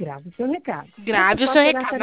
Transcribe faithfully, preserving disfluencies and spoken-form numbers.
grave o seu recado. Você Grave o seu pode pegar recado. essa